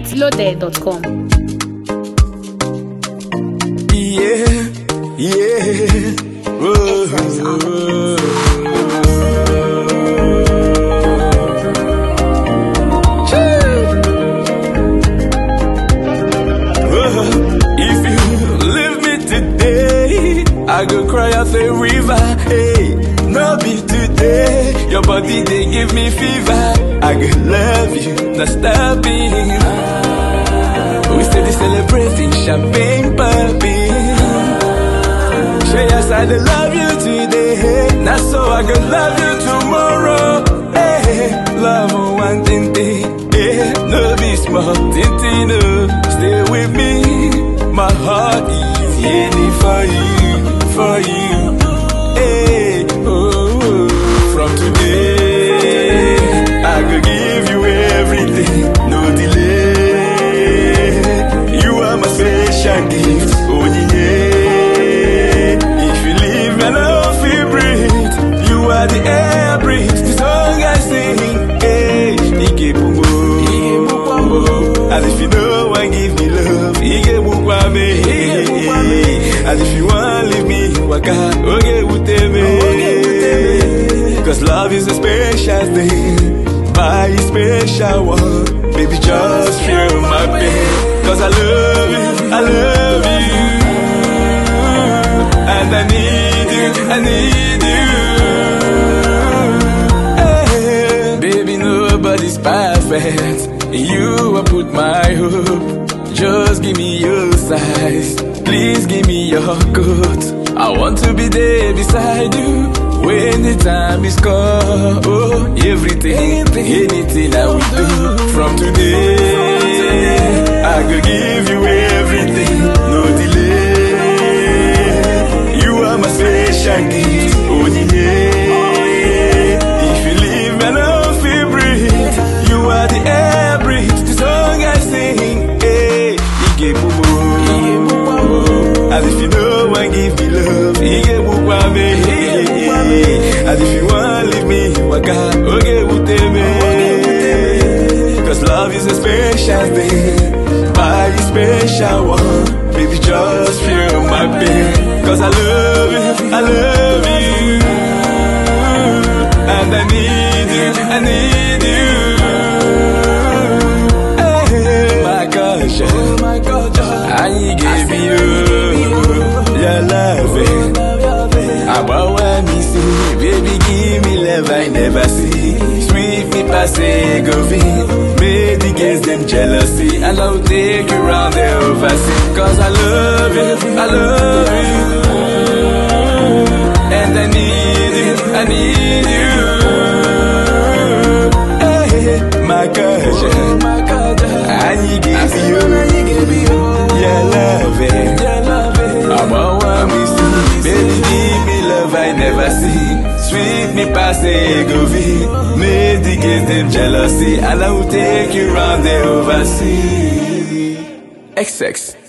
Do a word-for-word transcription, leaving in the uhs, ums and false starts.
it's loaded dot com. Yeah, yeah. Whoa. If you leave me today, I go cry out the river. Hey, no be today. Your body they give me fever. I go love you, not stopping. We steady celebrating champagne popping. Say yes, I love you today. Not so I go love you tomorrow. Hey, love on one thing, hey, no be small thing, no. Stay with me. My heart is yearning for you, for you. Hey, oh, oh. From today, I could give you everything, no delay. You are my special gift, oh yeah. If you leave me, I don't feel breathe. You are the air I breathe, the song I sing. Hey, Ike Bumbo, Ike Bumbo. And if you know I give me love, Ike Bumbo me. And if you want leave me, waka, okay, uteme. Cause love is a special thing, by a special one. Baby, just feel my pain. Cause I love you, I love you. And I need you, I need you. Hey, baby, nobody's perfect. In you I put my hope. Just give me your size, please give me your coat. I want to be there beside you when the time is come. Oh, everything, anything I will do. From today, I could give you everything, no delay. You are my special gift, oh yeah. If you leave me, I don't feel breathe. You are the air I breathe, the song I sing. Hey, Ike Bubu. And if you know I give me love, Ike Bubu me. And if you want leave me, waka, okay, uteme. Cause love is a special thing, by a special one. Baby, just feel my pain. Cause I love you, I love you. And I need you, I need you. Hey, my gosh, oh my God, I give you your love. About when me see, baby, give me love I never see. Sweet me passe govin, made the girls them jealousy. And I'll take you round the overseas. Cause I love you, I love you. And I need you, I need you. Hey, my gosh, my God, I give you your love. About when me see, baby, give me love I never see. Sweet me passe govin, made the girls them jealousy. And I will take you round the overseas. X X